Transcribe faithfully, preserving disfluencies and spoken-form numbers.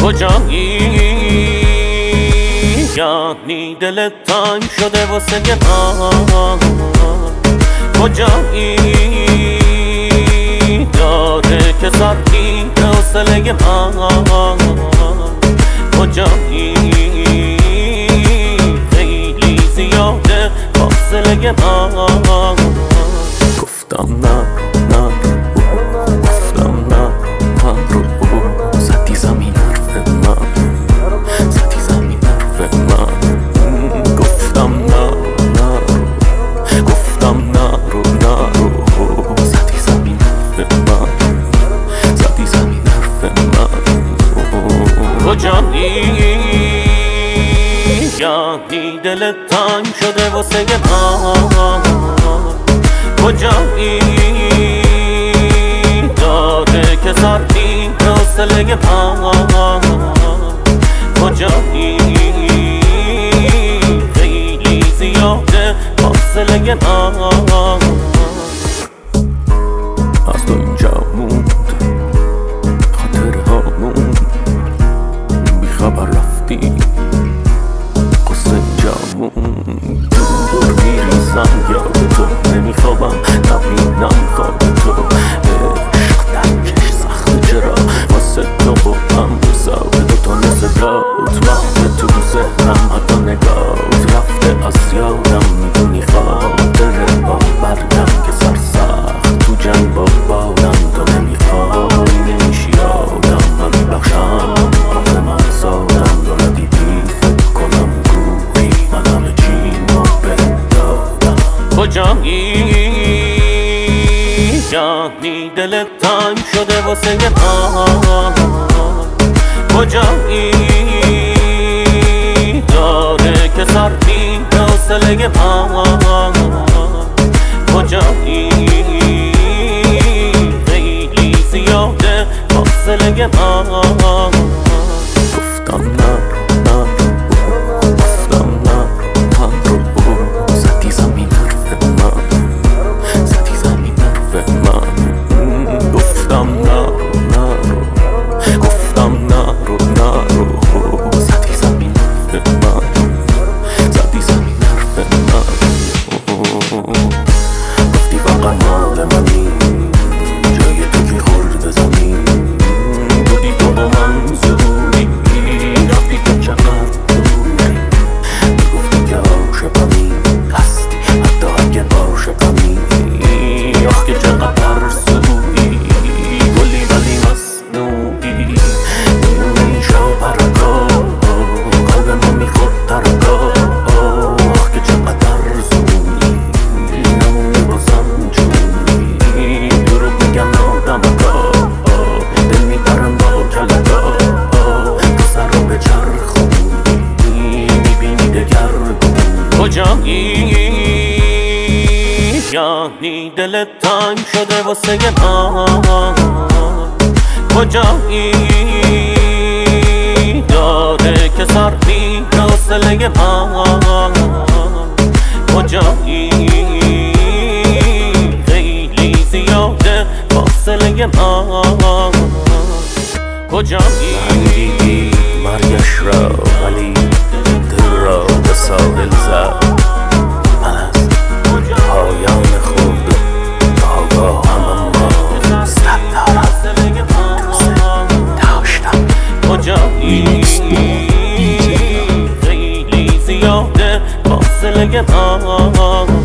کجایی؟ یعنی دلت تنگ شده واسه من. کجایی؟ داره که سردی حوصله من. کجایی؟ خیلی زیاده فاصله من. گفتم نه نه گفتم نه نه رو زدی زمین حرف من. زدی زمین حرف من. گفتم نه نه گفتم نه رو نه رو زدی زمین حرف من. زدی زمین حرف من. کجایی؟ یعنی دلت تنگ شده واسه من. کجایی؟ داره که سردی حوصله من. کجایی؟ خیلی زیاده فاصله من. از تو اینجا موند خاطره ها موند. بی خبر رفتی قصه اینجا موند. دور میریزم یاد تو نمیخوابم نبینم خواب تو. عشق درکش سخته چرا واسه تو با هم ساده دوتا نزدات. وقت تو ذهنم حتی نگات رفته از یادم. میدونی خاطره با برگم که سرسخت تو جنگ با بادم. تو نمیخوای نمیشی یادم. من میبخشم آخه من سادم. تو ندیدی فکر کنم گویی من همه چیمو بهت دادم. کجایی؟ یعنی دلت تنگ شده واسه من. کجایی؟ داره که سردی حوصله من. کجایی؟ خیلی زیاده فاصله من. گفتم نه نه گفتم نه نه رو زدی زمین حرف من. زدی زمین حرف من. گفتم نه نه رو گفتم نه رو نه رو زدی زمین حرف من. زدی زمین حرف من. گفتی فقط مال منی جای تو که خورده زمین. بودی تو با من زوری رفتی تو چقدر دوری. گفتی که عاشقمی هستی حتی اگه عاشقمی. آخ که چقدر سویی گلی ولی مصنوعی. میونی شو پرکا قلب ما میخورد ترکا. آخ که چقدر زویی نمونی بازم جونی. دروغ میگن آدم اکا دل میبرن با کلکا. تو سر رو به چرخونی میبینی دگرگون. کجایی؟ یعنی دلت تنگ شده واسه من. کجایی؟ داره که سردی حوصله من. کجایی؟ خیلی زیاده فاصله من. کجایی؟ دیدی مرگش را ولی دل را به ساحل زد. من از پایان خود آگاه هم اما صد دارم دوست داشتم. کجایی؟ خیلی زیاده فاصله من.